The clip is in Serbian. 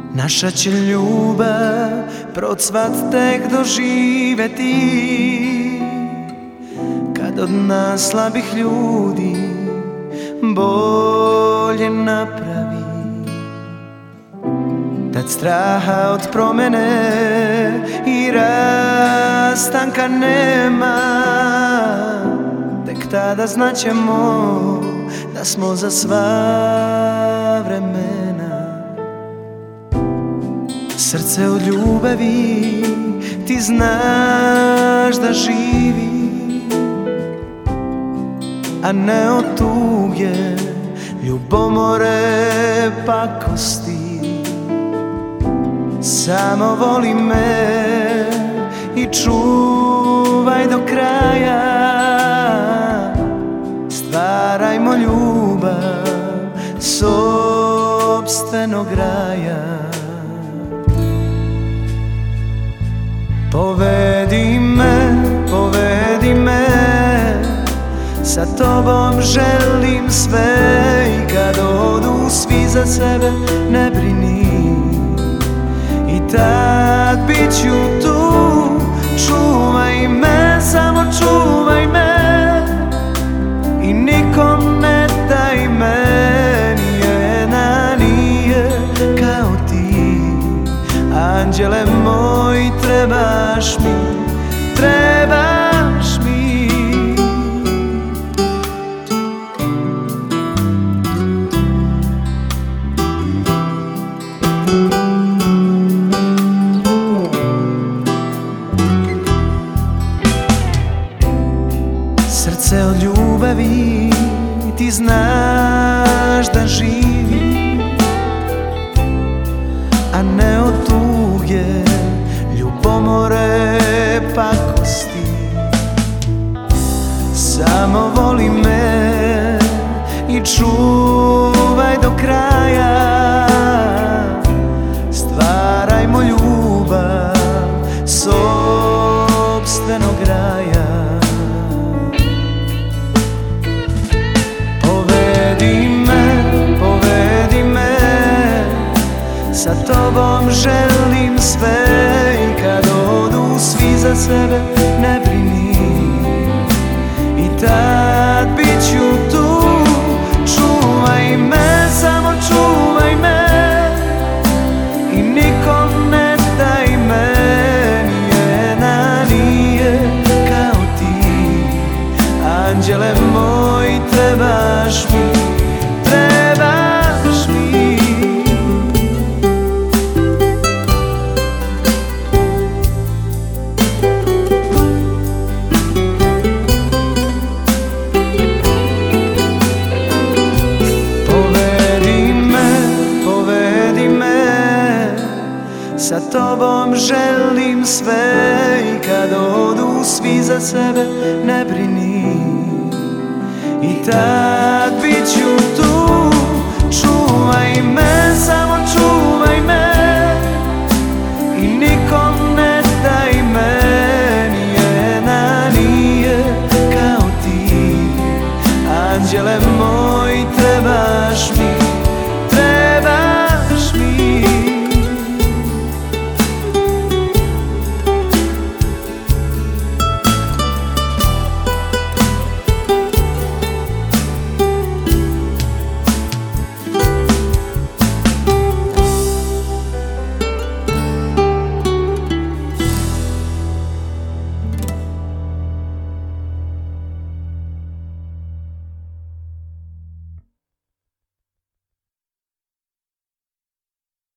Naša će ljubav procvat tek doživeti, kad od nas slabih ljudi bolje napravi. Tad straha od promene i rastanka nema, tek tada znaćemo da smo za sva vremena. Srce od ljubavi ti znaš da živi, a ne od tuge, ljubomore, pakosti. Samo voli me i čuvaj do kraja, stvarajmo ljubav sopstvenog raja. Povedi me, sa tobom želim sve, i kad odu svi za sebe ne brini, i tad bit ću tu. Čuvaj me, samo čuvaj me, i nikom ne daj me, nijedna nije kao ti. Anđele moj, trebaš mi, trebaš mi. Srce od ljubavi ti znaš da živi, a ne od tuge, ljubomore, pakosti. Samo voli me i čuvaj do kraja, stvarajmo ljubav sopstvenog raja. Povedi me, sa tobom želim sve, i kad odu svi za sebe ne brini, i tad bit ću tu. Čuvaj me, samo čuvaj me, i nikom ne daj me, nijedna nije kao ti. Anđele moj, trebaš mi, trebaš mi. Povedi me, sa tobom želim sve, i kad odu svi za sebe ne brini, i tad bit ću tu. Čuvaj me,